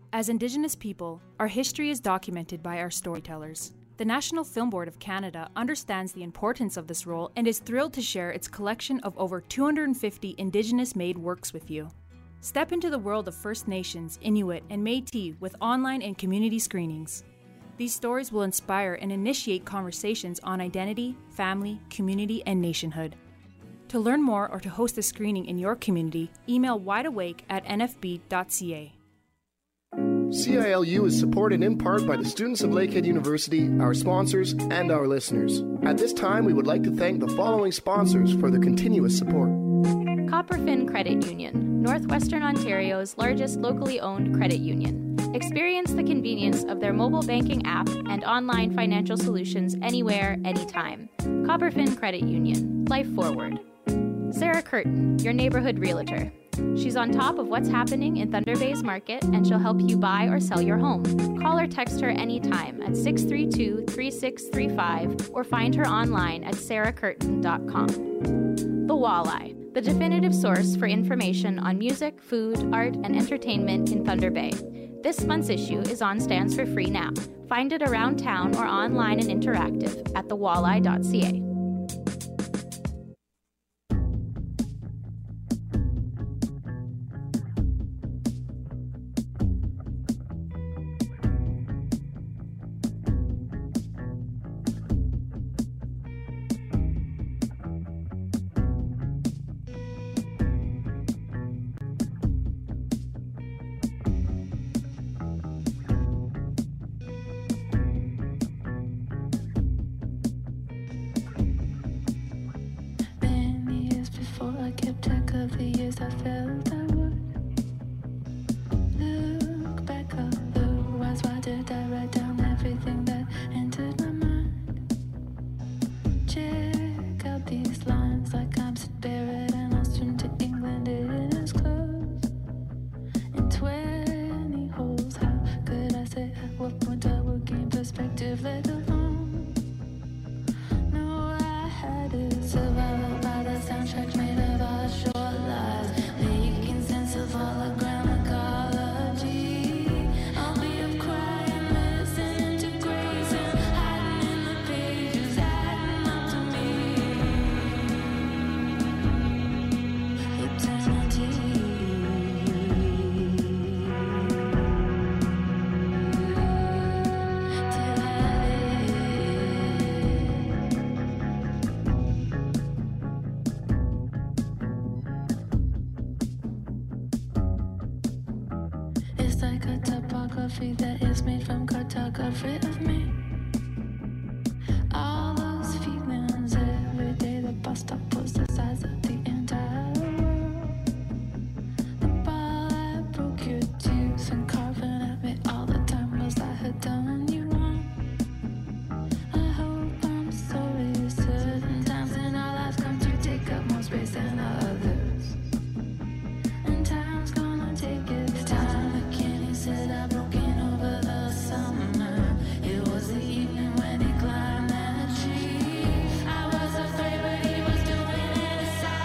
As Indigenous people, our history is documented by our storytellers. The National Film Board of Canada understands the importance of this role and is thrilled to share its collection of over 250 Indigenous-made works with you. Step into the world of First Nations, Inuit, and Métis with online and community screenings. These stories will inspire and initiate conversations on identity, family, community, and nationhood. To learn more or to host a screening in your community, email wideawake@nfb.ca. CILU is supported in part by the students of Lakehead University, our sponsors, and our listeners. At this time, we would like to thank the following sponsors for their continuous support. Copperfin Credit Union, Northwestern Ontario's largest locally owned credit union. Experience the convenience of their mobile banking app and online financial solutions anywhere, anytime. Copperfin Credit Union, life forward. Sarah Curtin, your neighborhood realtor. She's on top of what's happening in Thunder Bay's market, and she'll help you buy or sell your home. Call or text her anytime at 632-3635 or find her online at sarahcurtin.com. The Walleye, the definitive source for information on music, food, art, and entertainment in Thunder Bay. This month's issue is on stands for free now. Find it around town or online and interactive at thewalleye.ca. That is made from cartography of me. All those feelings every day. The bus stop was the size of the entire world. The ball that broke your tooth and carving at me all the time was I had done you wrong. I hope I'm sorry. Certain times in our lives come to take up more space than others, and time's gonna take its time. The Kenny said I broke over the summer. It was the evening when he climbed that tree. I was afraid, but he was doing it aside.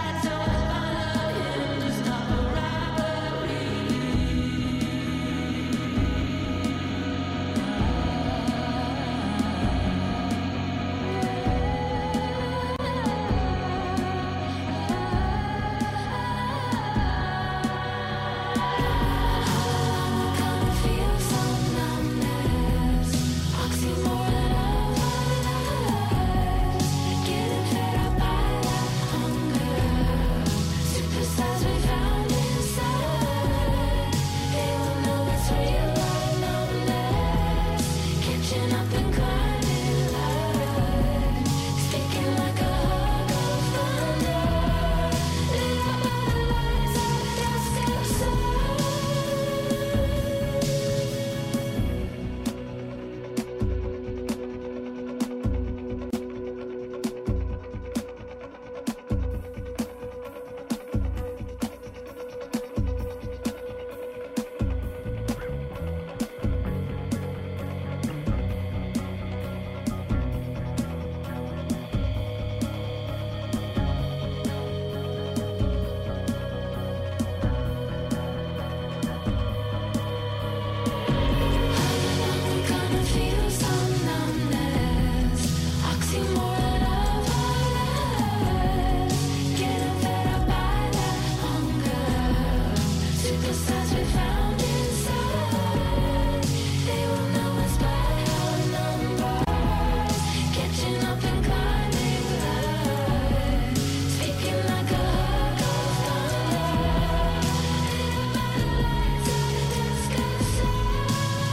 the signs we found inside. They will know us by our numbers. Catching up and climbing light. Speaking like a hug of thunder. Lit by the lights of the dusk outside.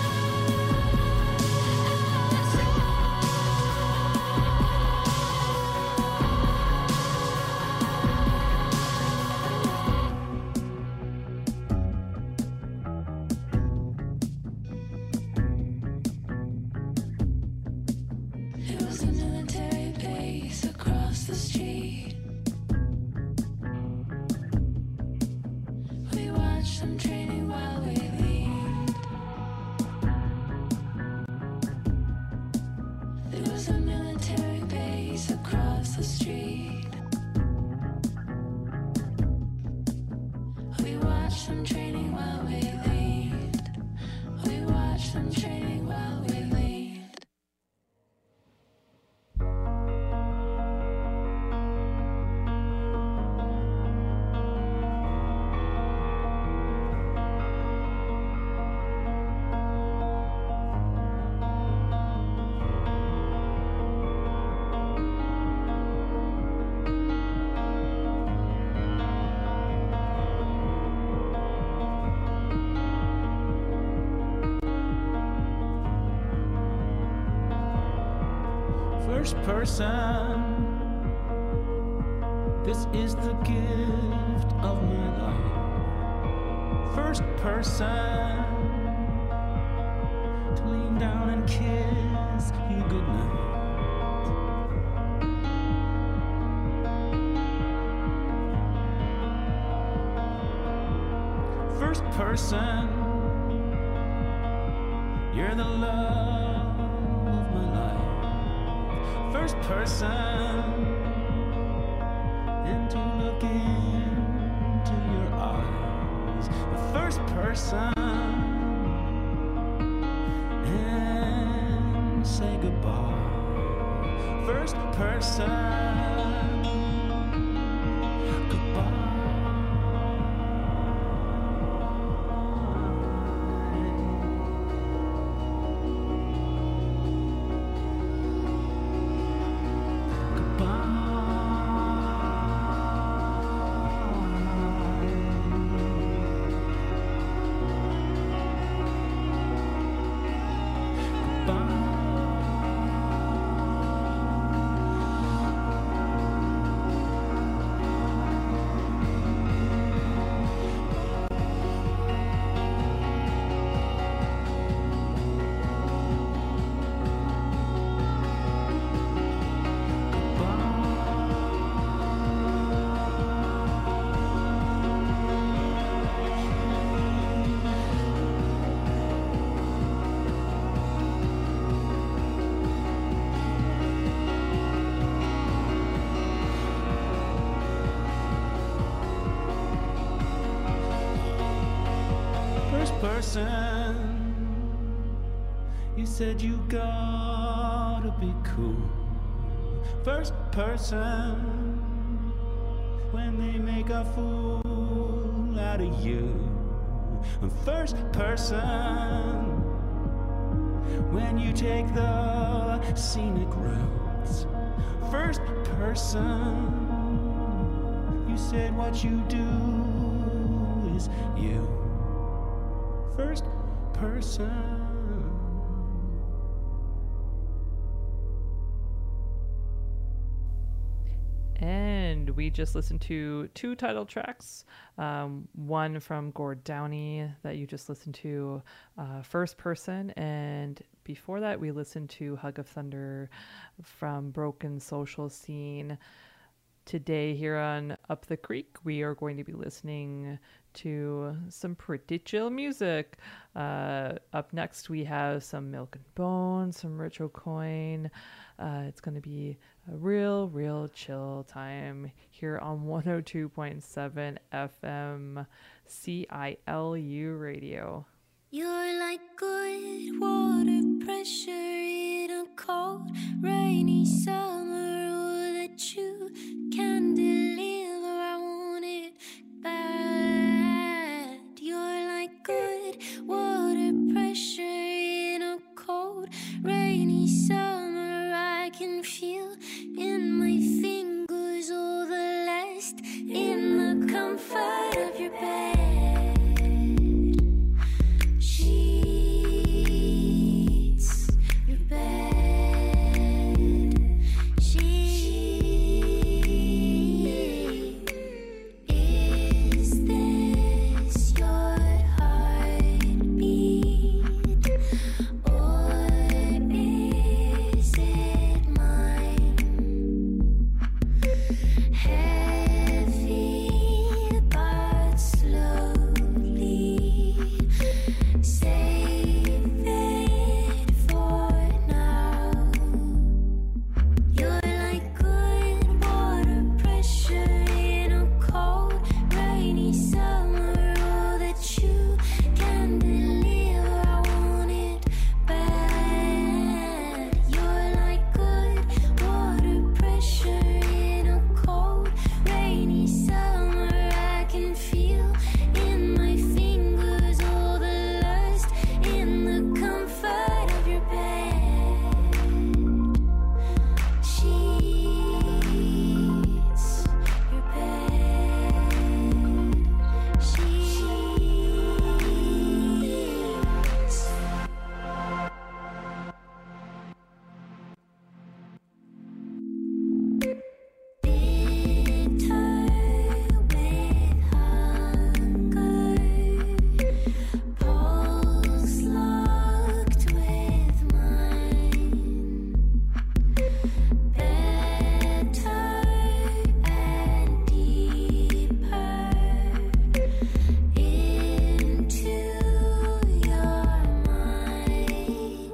It was a military base across the street. We watched them training while we leaned. There was a military base across the street. We watched them training while we leaned. We watched them training while we leaned. First person, this is the gift of my life. First person, to lean down and kiss you goodnight. First person, you're the love of my life. First person, and to look into your eyes. The first person, and say goodbye. First person, goodbye. Person, you said you gotta be cool. First person, when they make a fool out of you. First person, when you take the scenic routes. First person, you said what you do is you. First person. And we just listened to two title tracks, one from Gord Downie that you just listened to, First Person, and before that we listened to Hug of Thunder from Broken Social Scene. Today here on Up the Creek, we are going to be listening to some pretty chill music. Up next, we have some Milk and Bones, some Rich O'Coin. It's going to be a real chill time here on 102.7 FM CILU Radio. You're like good water pressure in a cold, rainy summer. All that you can deliver, I want it bad. You're good water pressure in a cold, rainy summer. I can feel in my fingers all the lust in the comfort of your bed. Sheets, your bed. Sheets. Is this your heartbeat, or is it mine? Heavy but slowly, save it for now. You're like good water pressure in a cold, rainy summer. All that you can deliver, I want it bad. You're like good water pressure in a cold, rainy summer. I can feel in my fingers all the lust in the comfort of your bed. Sheets, your bed. Sheets. Bitter with hunger, pulse locked with mine. Better and deeper into your mind.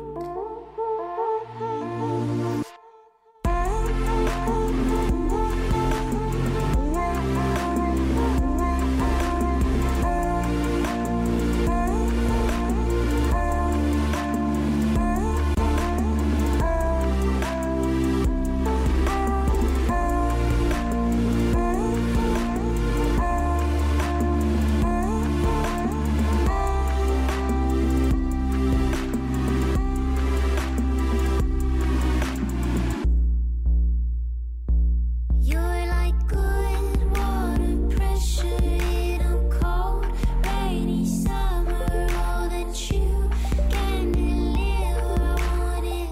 You're like good water pressure in a cold, rainy summer. All that you can deliver, I want it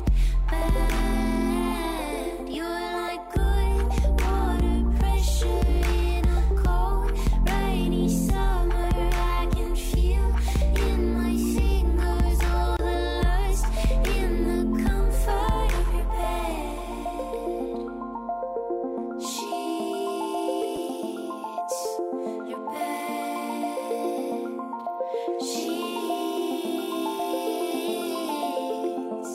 bad. You're like good water pressure in a cold, rainy summer. I can feel in my fingers all the lust in the comfort of your bed. Sheets, your bed. Sheets.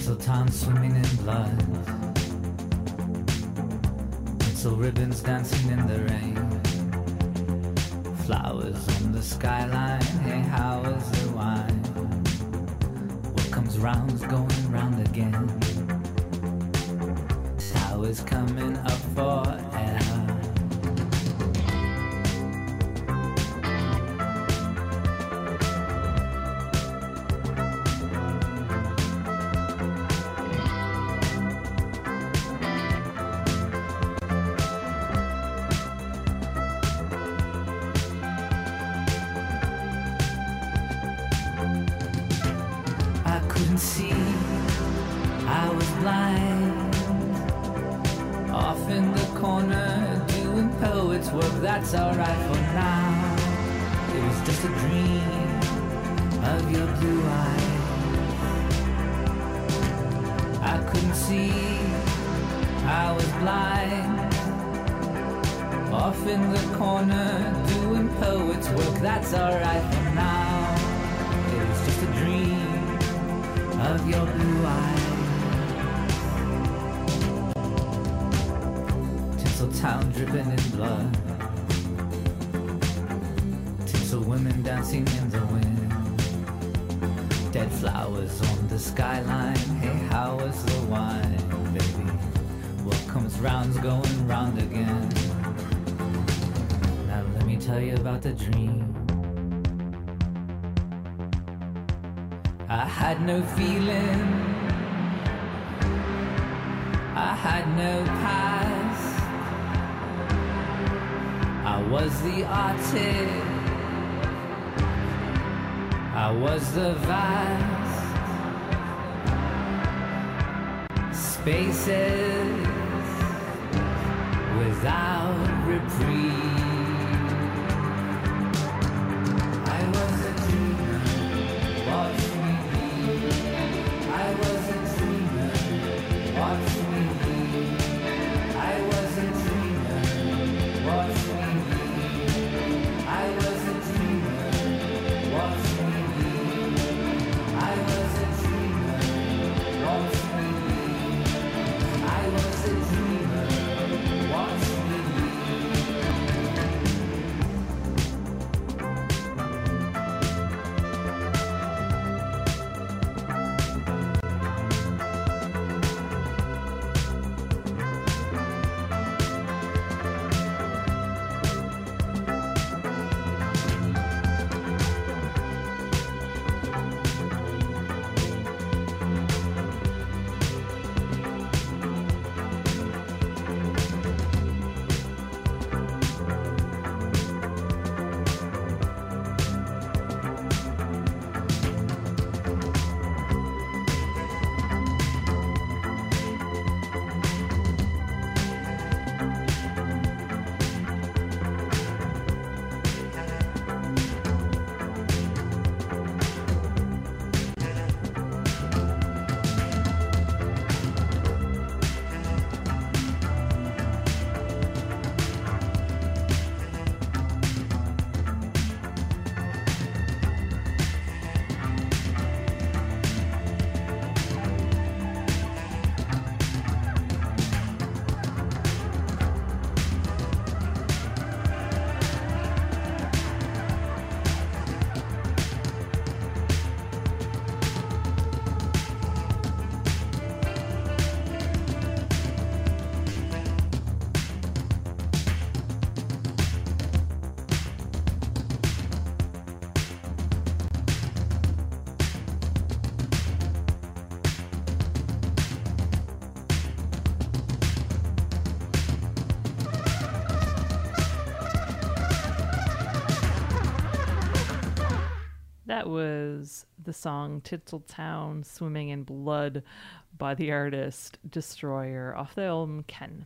Tinseltown swimming in blood. Tinsel ribbons dancing in the rain. Flowers on the skyline. Hey, how is the wine? What comes round is going round again. Towers coming up for air. See, I was blind, off in the corner doing poet's work. That's alright for now. It was just a dream of your blue eyes. I couldn't see, I was blind, off in the corner doing poet's work. That's alright for now. It was just a dream of your blue eyes. Tinseltown dripping in blood. Tinsel women dancing in the wind. Dead flowers on the skyline. Hey, how was the wine, baby? What comes round's going round again. Now let me tell you about the dream. I had no feeling, I had no past. I was the artist, I was the vast spaces without reprieve. I was a dreamer, watch me. I was a dreamer, watch me leave. I was a dreamer, watch me leave. I was a dreamer, watch me leave. I was a dreamer, watch me leave. I was a dreamer, watch me That was the song Tinseltown Swimming in Blood by the artist Destroyer off the album Ken.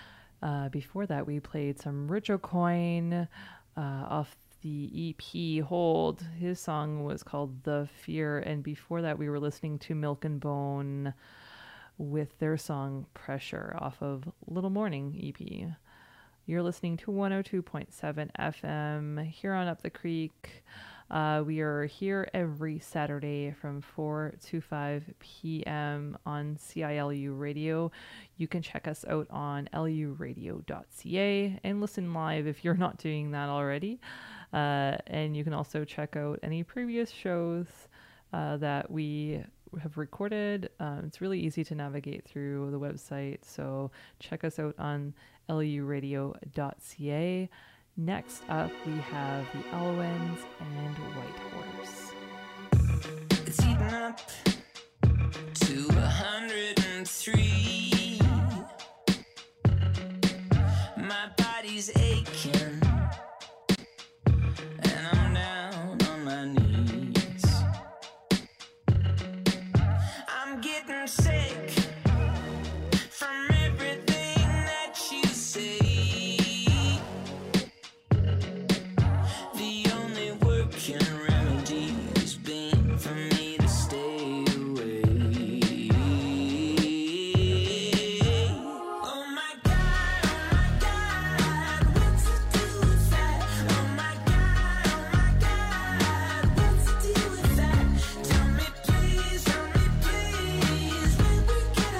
Before that, we played some Rich O'Coin off the EP Hold. His song was called The Fear. And before that, we were listening to Milk and Bone with their song Pressure off of Little Morning EP. You're listening to 102.7 FM here on Up the Creek. We are here every Saturday from 4 to 5 p.m. on CILU Radio. You can check us out on luradio.ca and listen live if you're not doing that already. And you can also check out any previous shows that we have recorded. It's really easy to navigate through the website, so check us out on luradio.ca. Next up, we have the Elwens and White Horse. It's eating up to 103. My body's aching, and I'm down on my knees. I'm getting sick from everything that you say. The only working remedy has been for me to stay away. Oh my God, what's the deal with that? Oh my God, what's the deal with that? Tell me please, where we get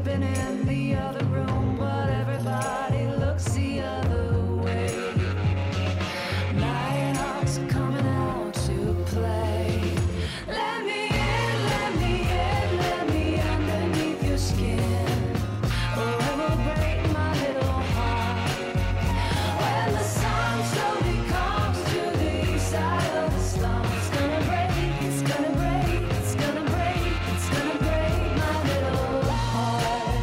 sleeping in the other room, but everybody looks the other way. Nighthawks coming out to play. Let me in, let me in, let me underneath your skin. Or it will break my little heart. When the sun slowly comes to the east side of the slum, it's gonna break, it's gonna break, it's gonna break, it's gonna break my little heart.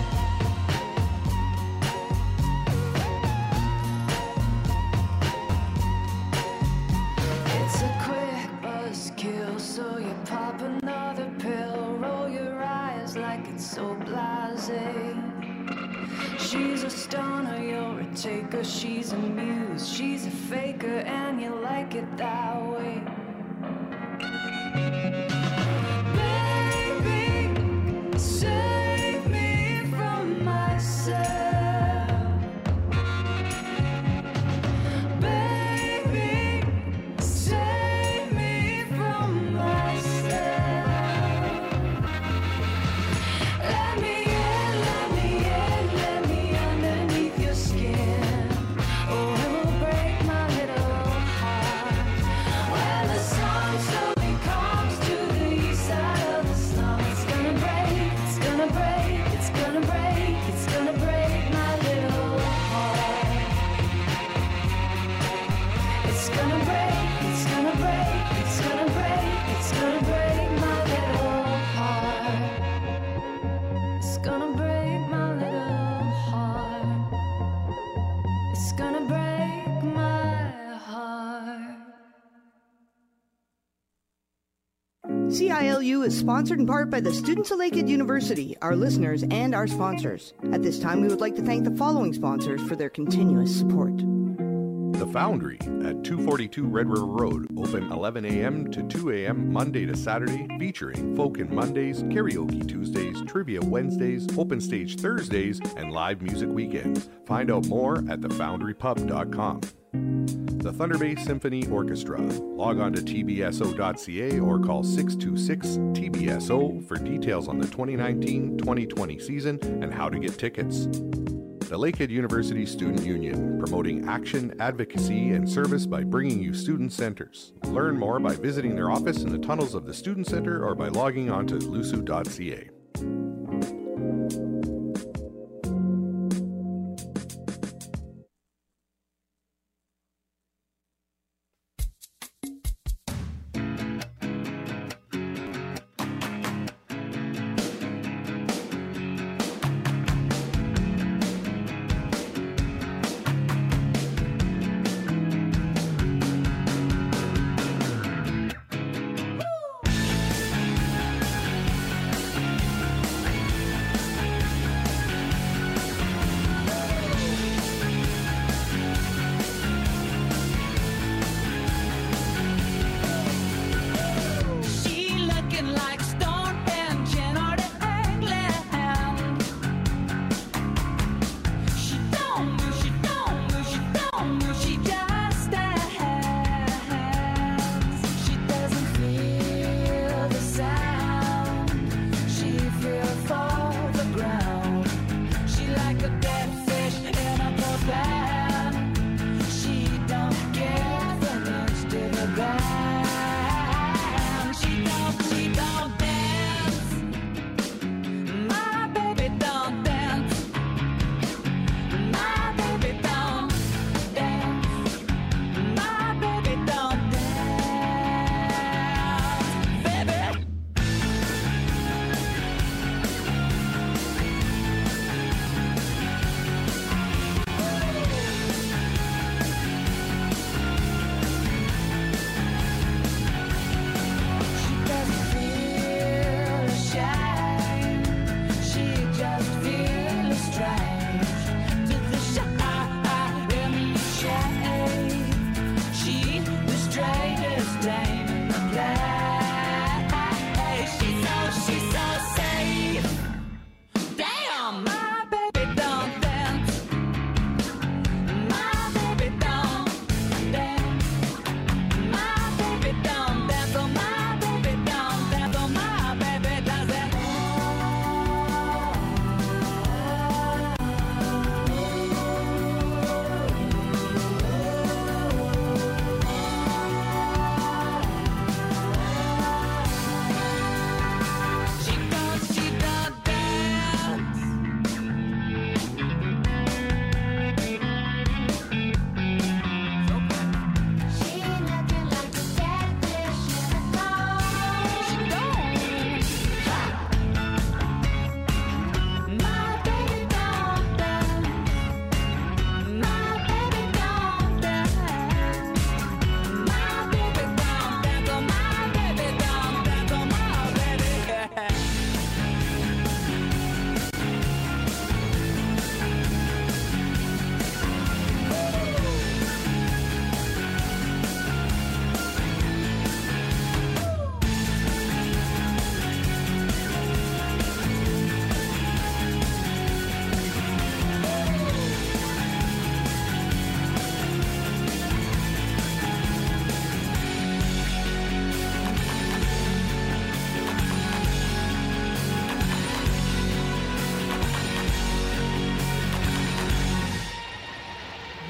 It's a quick buzzkill, so you pop another pill, roll your eyes like it's so blasé. She's a stoner, you're a taker, she's a muse, she's a faker, and you like it that way. Baby, save me from myself. Baby, save me from myself. Let me in, let me in, let me underneath your skin. Oh, it will break my little heart. When the sun slowly comes to the east side of the slum, it's gonna break, it's gonna break, it's gonna break, it's gonna break my little heart. It's gonna break, it's gonna break, it's gonna break, it's gonna break my little heart. It's gonna break my little heart. It's gonna break my heart. CILU is sponsored in part by the students of Lakehead University, our listeners, and our sponsors. At this time, we would like to thank the following sponsors for their continuous support. The Foundry at 242 Red River Road, open 11 a.m. to 2 a.m. Monday to Saturday, featuring Folkin' Mondays, Karaoke Tuesdays, Trivia Wednesdays, Open Stage Thursdays, and live music weekends. Find out more at thefoundrypub.com. The Thunder Bay Symphony Orchestra. Log on to tbso.ca or call 626-TBSO for details on the 2019-2020 season and how to get tickets. The Lakehead University Student Union, promoting action, advocacy, and service by bringing you student centers. Learn more by visiting their office in the tunnels of the Student Center or by logging on to lusu.ca.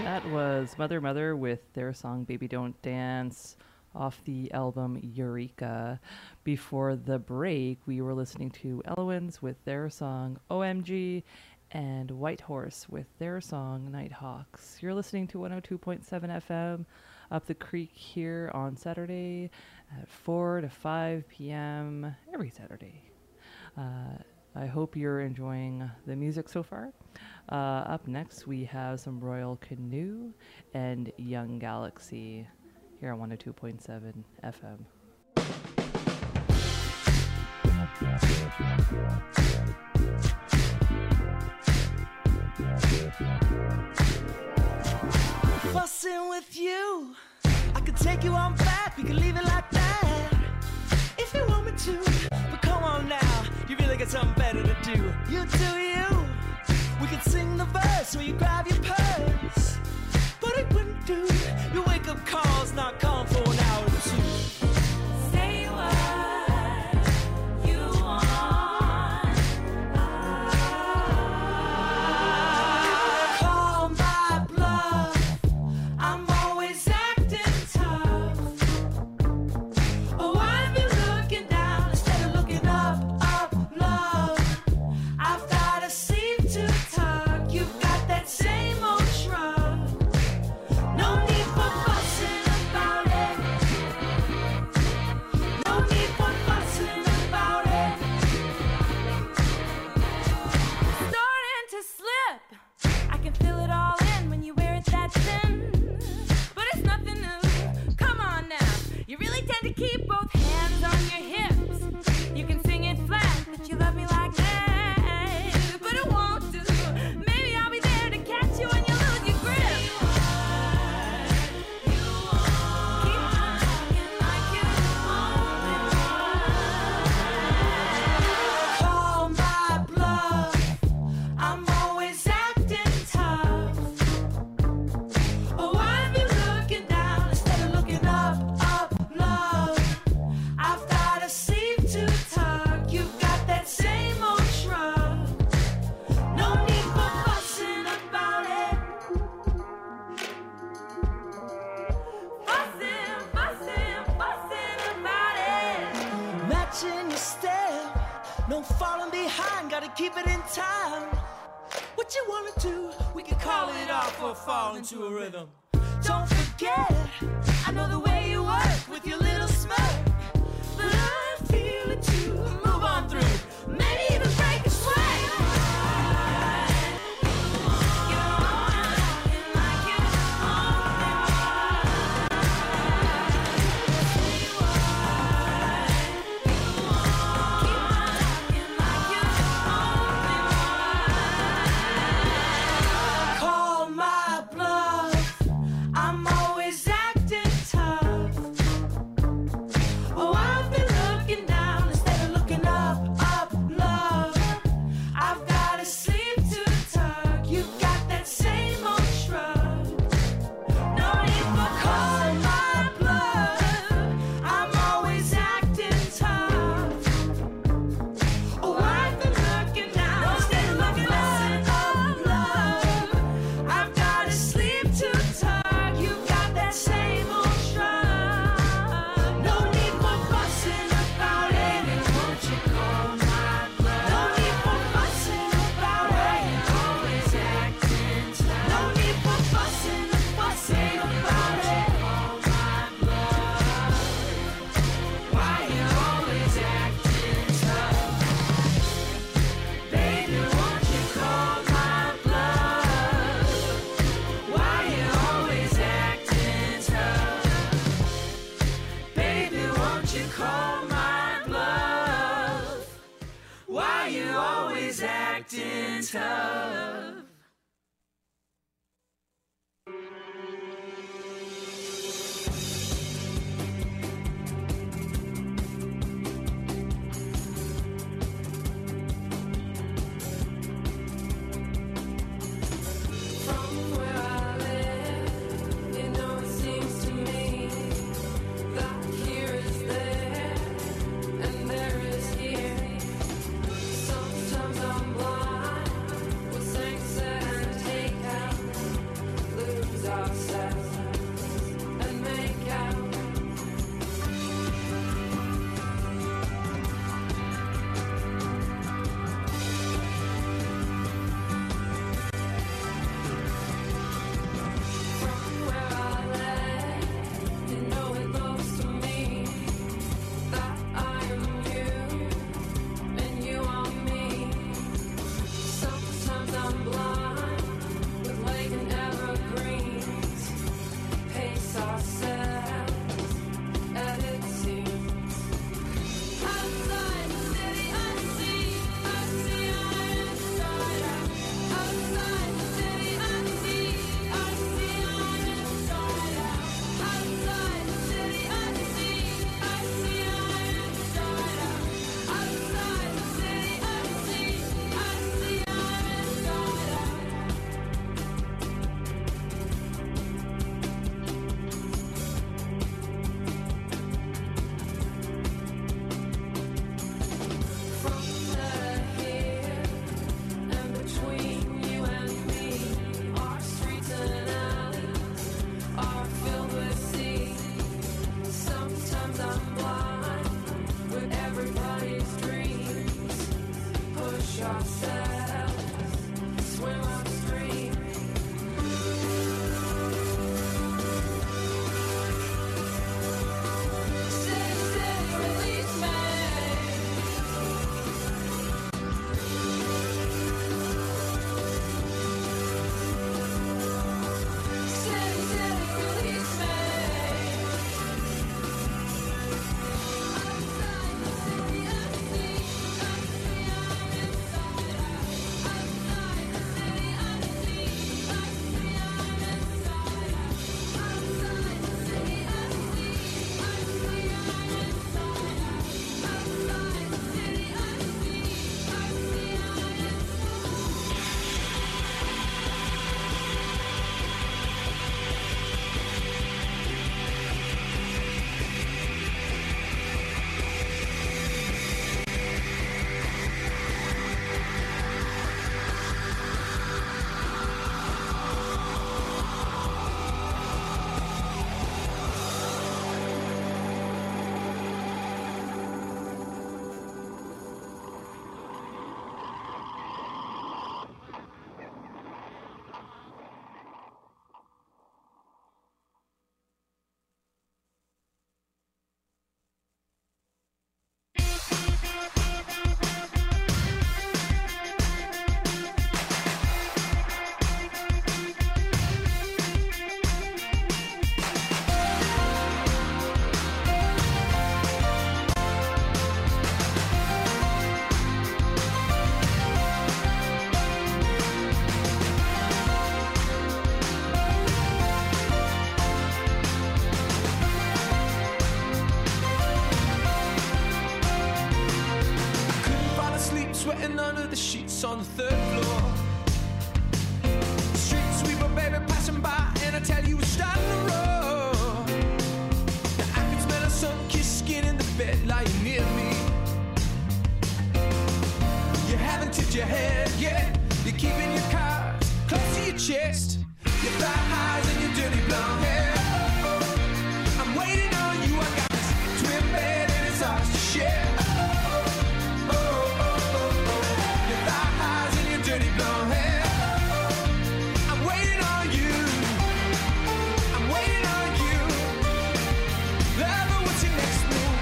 That was Mother Mother with their song Baby Don't Dance off the album Eureka. Before the break, we were listening to Elowens with their song OMG and Whitehorse with their song Nighthawks. You're listening to 102.7 FM up the creek here on Saturday at 4 to 5 p.m. every Saturday. I hope you're enjoying the music so far. Up next, we have some Royal Canoe and Young Galaxy here on 102.7 FM. Fussing with you, I could take you on back, we could leave it like that if you want me to, but come on now, you really got something better to do. You do you, we could sing the verse or you grab your purse, but it wouldn't do. Your wake up call's not calling for an hour or two. Say what you want. Call my bluff, I'm always acting tough. Oh, I've been looking down instead of looking up, love. I've got a seat to tuck, you've got that same old shrug. No need for fussing about it. No need for fussing about it. Starting to slip, I can feel it all in when you wear it that thin. But it's nothing new, come on now. You really tend to keep both hands on your hips. You can sing it flat that you love me like that, but it won't do. Maybe I'll be there to catch you when you lose your grip. Keep talking like you want. Call my bluff, I'm always acting tough. Oh, I've been looking down instead of looking up, love. I've got a seat to tuck, you've got that same old shrug. No need for fussing about it. Fussing about it. Matching your step, no falling behind, gotta keep it in time. What you wanna do, we can call it off or fall into a rhythm. Don't forget, I know the way you work with your little smirk, but I feel it too. Move on through, maybe even break a sweat. Call my bluff, I'm always acting tough. Oh, I've been looking down instead of looking up, love. I've got a sleep to tuck, you've got that same old shrug. No need for calling my bluff, I'm always acting tough. Oh, I've been looking down instead of looking up, love. I've got a sleep to tuck, you've got that same old shrug. No need for fussing about it. Won't you call my bluff? No need for fussing about it. Always acting tough. No need for fussing about it. Call my bluff. Why you always acting tough? Baby, won't you call my bluff? Why you always acting tough? Baby, won't you call my bluff? Why you always acting tough? From where I live, you know it seems to me that here is there and there is here. Sometimes I'm blind with I'm blind with lake and evergreens. Pace ourselves, and it seems outside the city I see iron inside out. Outside the city I see iron inside out. Outside the city I see iron inside out. Outside the city I see iron inside out. From here and between you and me, our streets and alleys are filled with sea. Sometimes I'm blind with everybody's dreams. Push ourselves, swim upstream. City, city, release me. City, city, release me. Outside the city I see iron inside out. Outside the city I see iron inside out. Outside the city I see iron inside out. Outside the city I see Couldn't fall asleep, sweating under the sheets on the third floor. Street sweeper, baby, passing by, and I tell you it's starting to roar. Now I can smell a sun-kissed skin in the bed lying near me. You haven't tipped your head yet. You're keeping your cards close to your chest. Your thigh highs and your dirty blonde hair. I'm waiting on you. I got this twin bed and it's ours to share. Your thigh highs and your dirty blonde hair. I'm waiting on you. I'm waiting on you. Lover, what's your next move?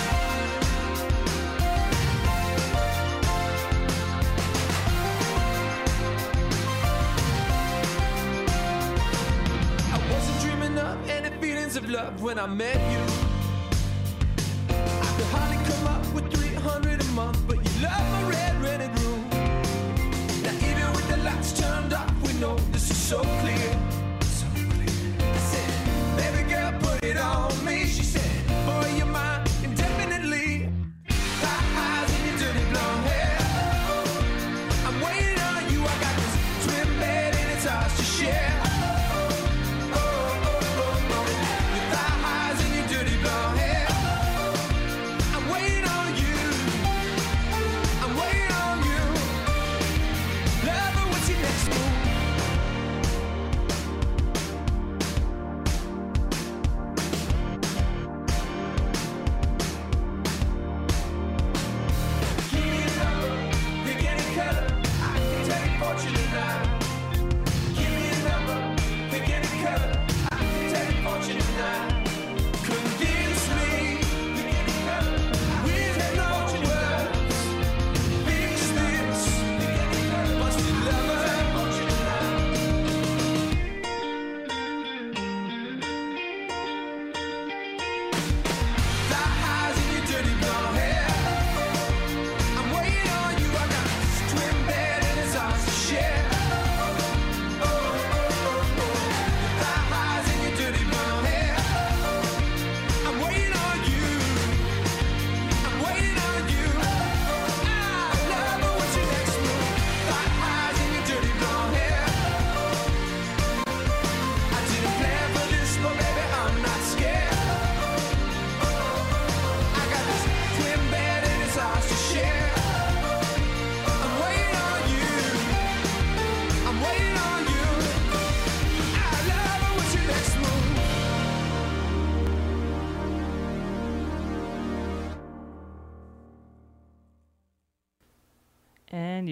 I wasn't dreaming of any feelings of love when I met you. I could hardly come up with 300 a month, but you love my red rented room. Now even with the lights turned off, we know this is so clear. So clear. I said, baby girl, put it on me. She said, boy, you're mine indefinitely. High highs and your dirty blonde hair. I'm waiting on you. I got this twin bed and it's ours to share. Your thigh highs and your dirty blonde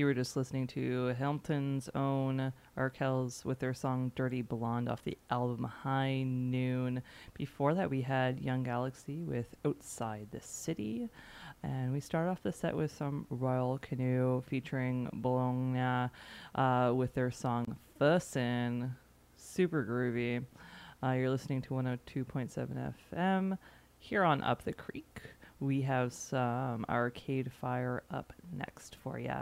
were just listening to Hamilton's own Arkells with their song Dirty Blonde off the album High Noon. Before that, we had Young Galaxy with Outside the City. And we start off the set with some Royal Canoe featuring Bologna with their song Fussin'. Super groovy. You're listening to 102.7 FM. Here on Up the Creek, we have some Arcade Fire up next for ya.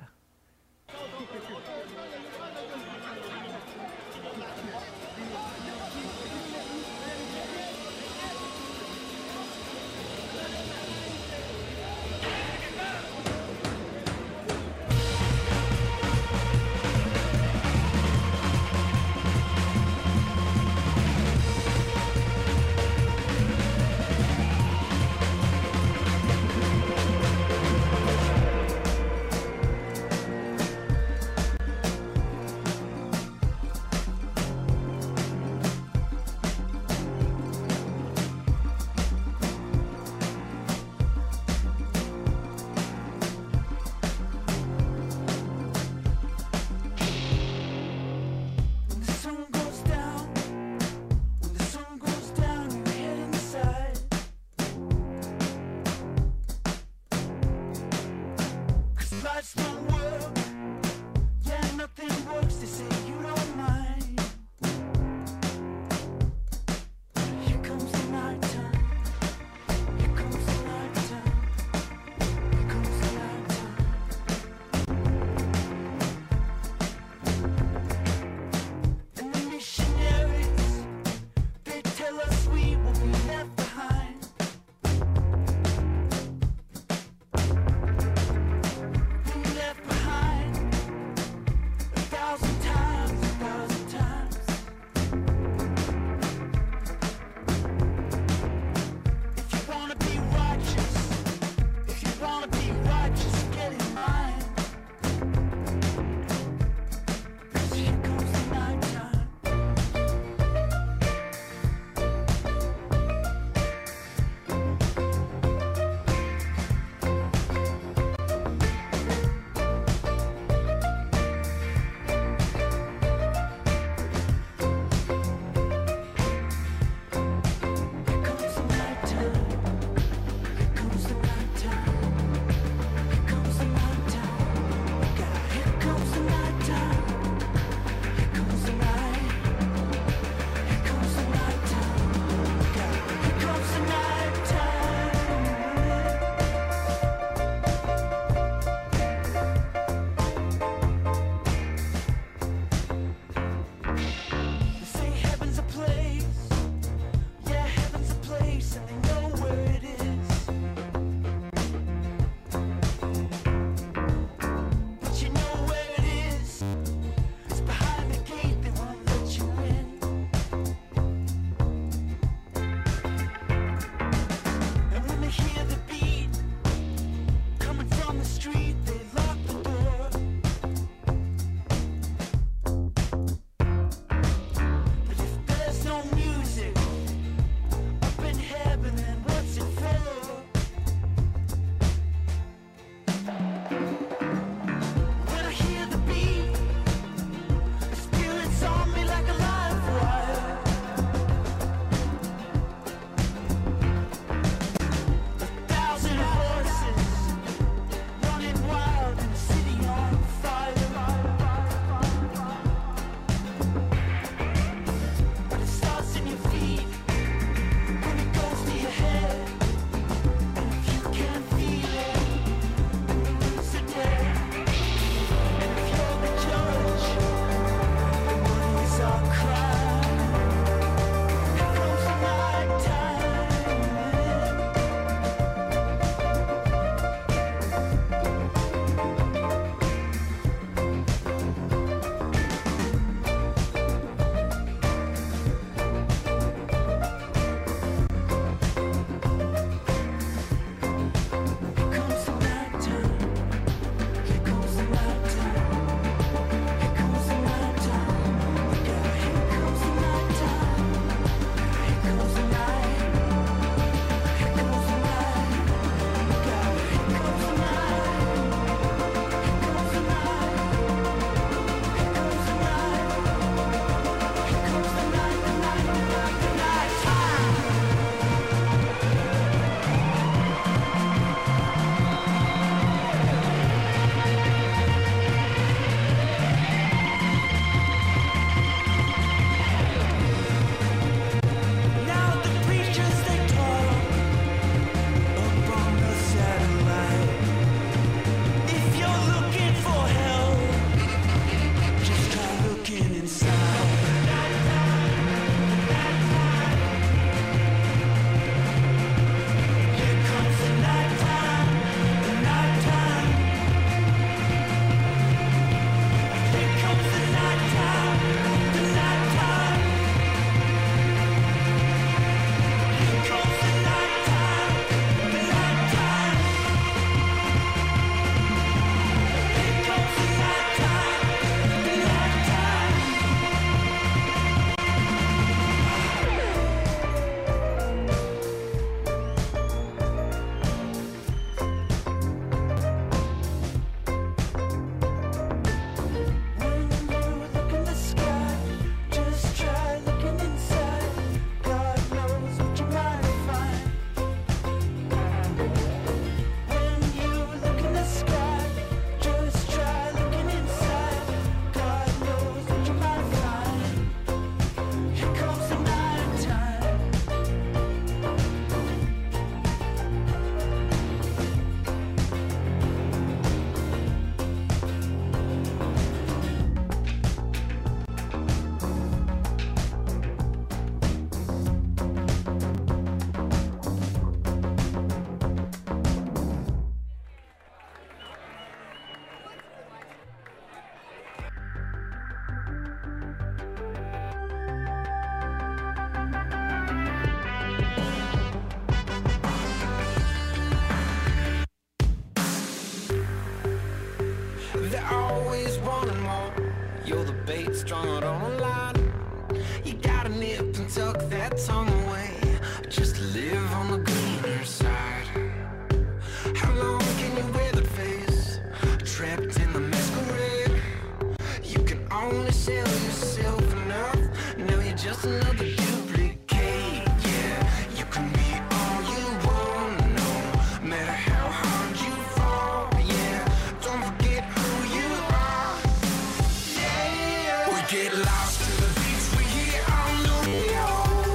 You're the bait strung out on a line. You gotta nip and tuck that tongue away, just to live on the greener side. How long can you wear the face, trapped in the masquerade? You can only sell yourself enough. Now you're just another duplicate. Yeah, you can be all you want, no matter how hard you fall. Yeah, don't forget who you are. Yeah, we get lost to the beats we hear on the radio.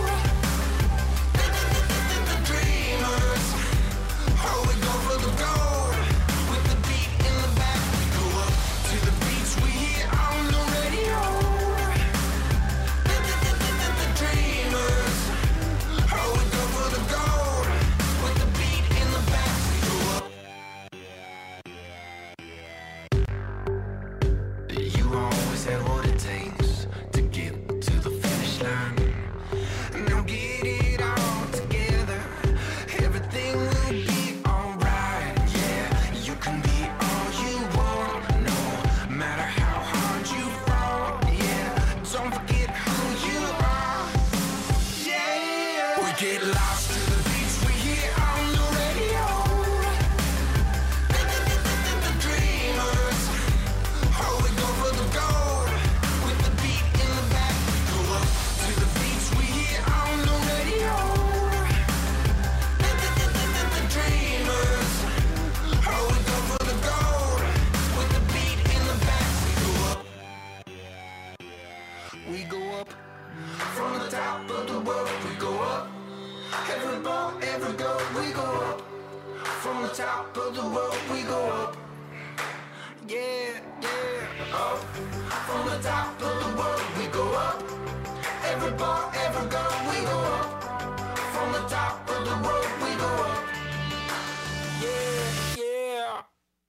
The dreamers, oh, we go for the gold. With the beat in the back, we go up to the beats we hear on the radio. The dreamers, oh, we go for the gold. With the beat in the back, we go up. You always had what it takes to get to the finish line. Now get it all together. Everything will be alright. Yeah, you can be all you want, no matter how hard you fall. Yeah, don't forget who you are. Yeah, we get lost to the beats we hear on the radio. The dreamers, oh, we go for the gold. With the beat in the back, we go up to the beats we hear on the radio. The dreamers, oh, we go for the gold. With the beat in the back, we go up. We go up from the top of the world. We go up. Every ball, every goal, we go up. From the top of the world, we go up. Yeah, yeah, up. From the top of the world, we go up. Every ball, every goal, we go up. From the top of the world, we go up. Yeah, yeah.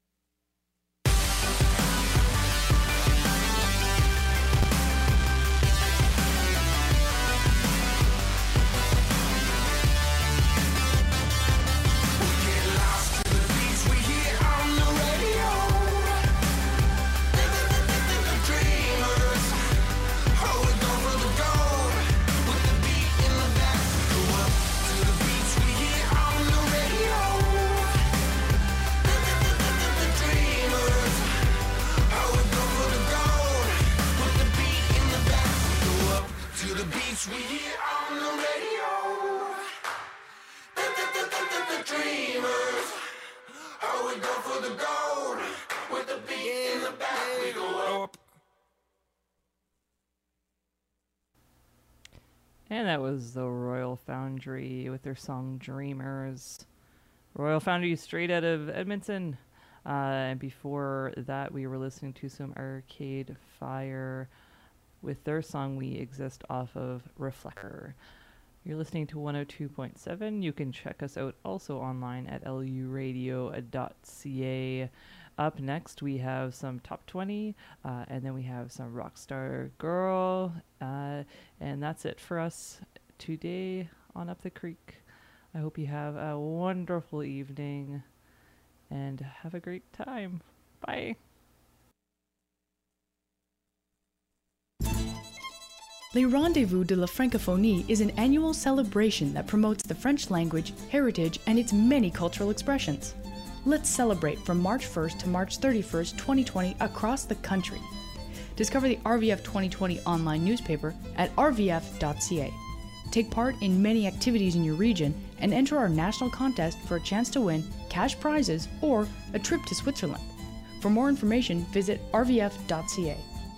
We get lost to the beats we hear on the radio. The dreamers, oh, we go for the gold. With the beat in the back, we go up to the beats we hear on the radio. The dreamers, oh, we go for the gold. With the beat in the back, we go up to the beats we hear on the radio. The dreamers, oh, we go for the gold. With the beat in the back, we go up. And that was the Royal Foundry with their song Dreamers. Royal Foundry straight out of Edmonton. And before that, we were listening to some Arcade Fire with their song We Exist off of Reflector. You're listening to 102.7. You can check us out also online at luradio.ca. Up next, we have some Top 20, and then we have some Rockstar Girl, and that's it for us today on Up the Creek. I hope you have a wonderful evening, and have a great time. Bye. Les Rendezvous de la Francophonie is an annual celebration that promotes the French language, heritage, and its many cultural expressions. Let's celebrate from March 1st to March 31st, 2020 across the country. Discover the RVF 2020 online newspaper at rvf.ca. Take part in many activities in your region and enter our national contest for a chance to win cash prizes or a trip to Switzerland. For more information, visit rvf.ca.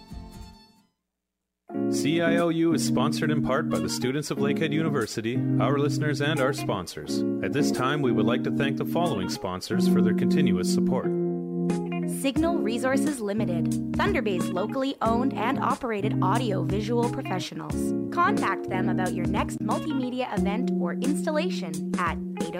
CILU is sponsored in part by the students of Lakehead University, our listeners, and our sponsors. At this time, we would like to thank the following sponsors for their continuous support. Signal Resources Limited, Thunder Bay's locally owned and operated audio-visual professionals. Contact them about your next multimedia event or installation at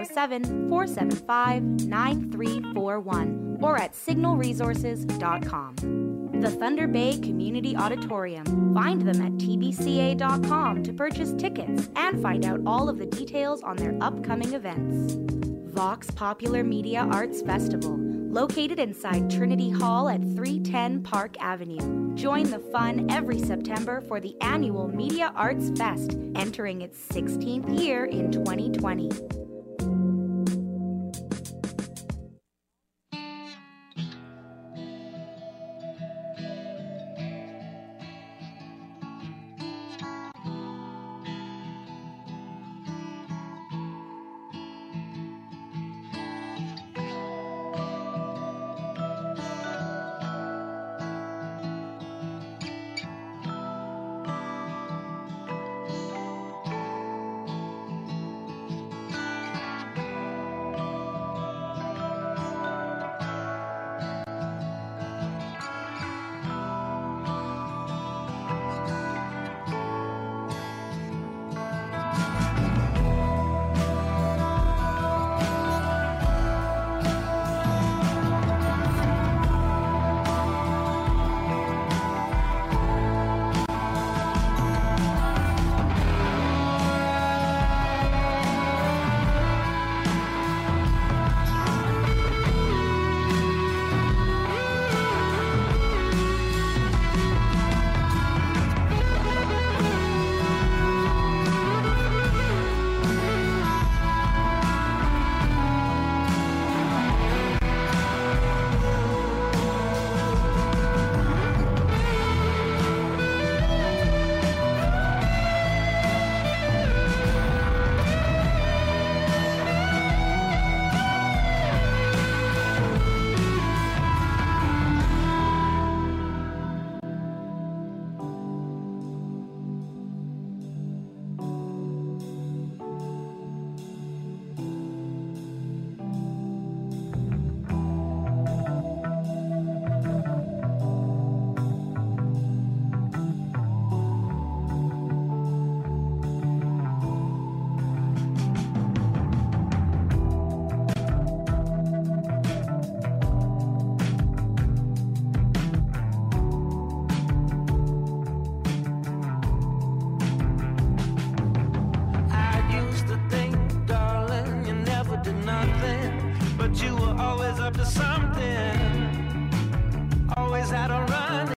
807-475-9341 or at signalresources.com. The Thunder Bay Community Auditorium. Find them at tbca.com to purchase tickets and find out all of the details on their upcoming events. Vox Popular Media Arts Festival, located inside Trinity Hall at 310 Park Avenue. Join the fun every September for the annual Media Arts Fest, entering its 16th year in 2020.